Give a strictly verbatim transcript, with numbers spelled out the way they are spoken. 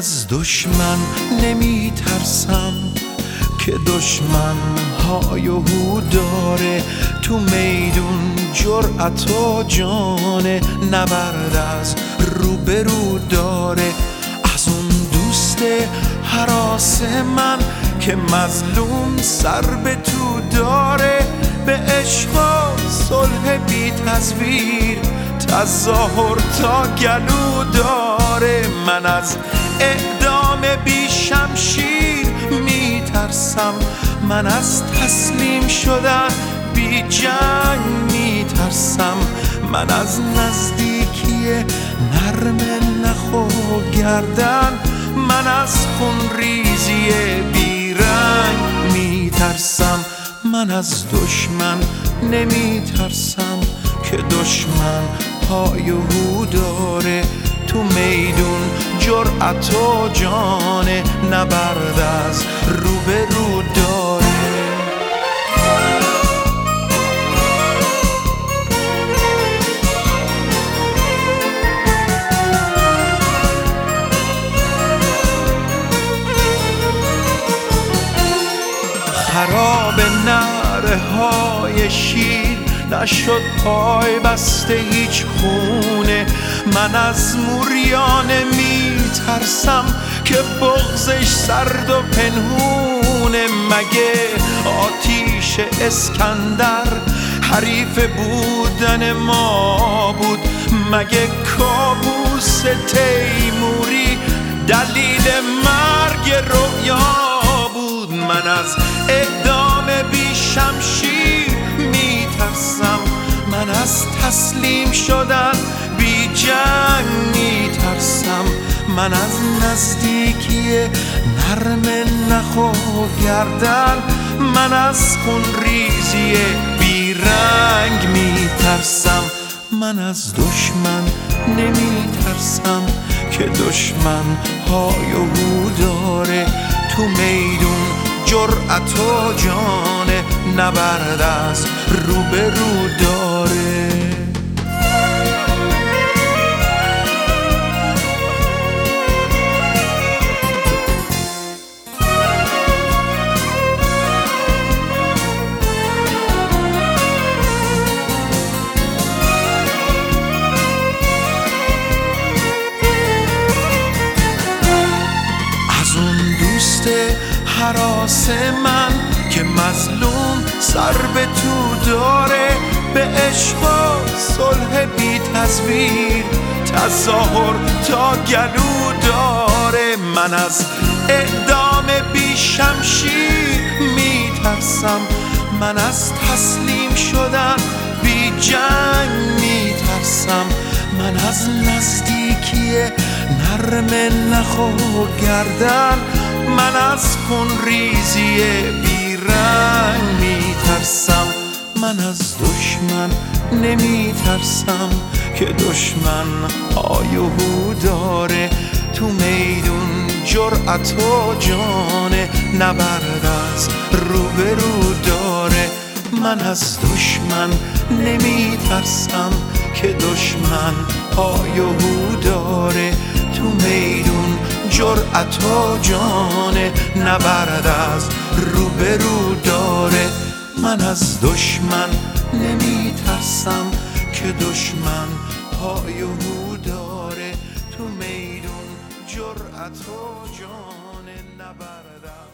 از دشمن نمی ترسم که دشمن های و هو داره، تو میدون جرأت و جانه، نبرد از رو به رو داره. از اون دوست هراس من که مظلوم سر به تو داره، به عشق و صلح بی تصویر تظاهر تا گلو داره. من از اعدام بی شمشیر می ترسم، من از تسلیم شدن بی جنگ می ترسم، من از نزدیکی نرم نخ و گردن، من از خون ریزی بی رنگ می ترسم. من از دشمن نمی ترسم که دشمن پای و هو داره، تو میدون جرأت و جانه، نبرد از رو به رو داره. خراب نعره های شیر نشد پای بسته هیچ خونه، من از موریانه می ترسم که بغضش سرد و پنهونه. مگه آتیش اسکندر حریف بودن ما بود؟ مگه کابوس تیموری دلیل مرگ رویا بود؟ من از اعدام بی شمشیر می ترسم، من از تسلیم شدن بی جنگ می ترسم، من از نزدیکی نرم نخ و گردن، من از خون ریزی بی رنگ می ترسم. من از دشمن نمی ترسم که دشمن های و هو داره، تو میدون جرأت و جانه، نبرد از رو به رو داره. از اون دوست هراس من که مظلوم سر به تو داره، به عشق و صلح بی تصویر تظاهر تا گلو داره. من از اعدام بی شمشیر می ترسم، من از تسلیم شدن بی جنگ می ترسم، من از نزدیکی نرم نخ و گردن، من از خون ریزی بی رنگ می ترسم. من از دشمن نمی ترسم که دشمن های و هو داره، تو میدون جرأت و جانه، نبرد از رو به رو داره. من از دشمن نمی ترسم که دشمن های و هو داره، تو میدون جرأت و جانه، نبرد از رو به رو داره. من از دشمن نمی ترسم که دشمن پای و هو داره، تو میدون جرأت و جانه، نبرد از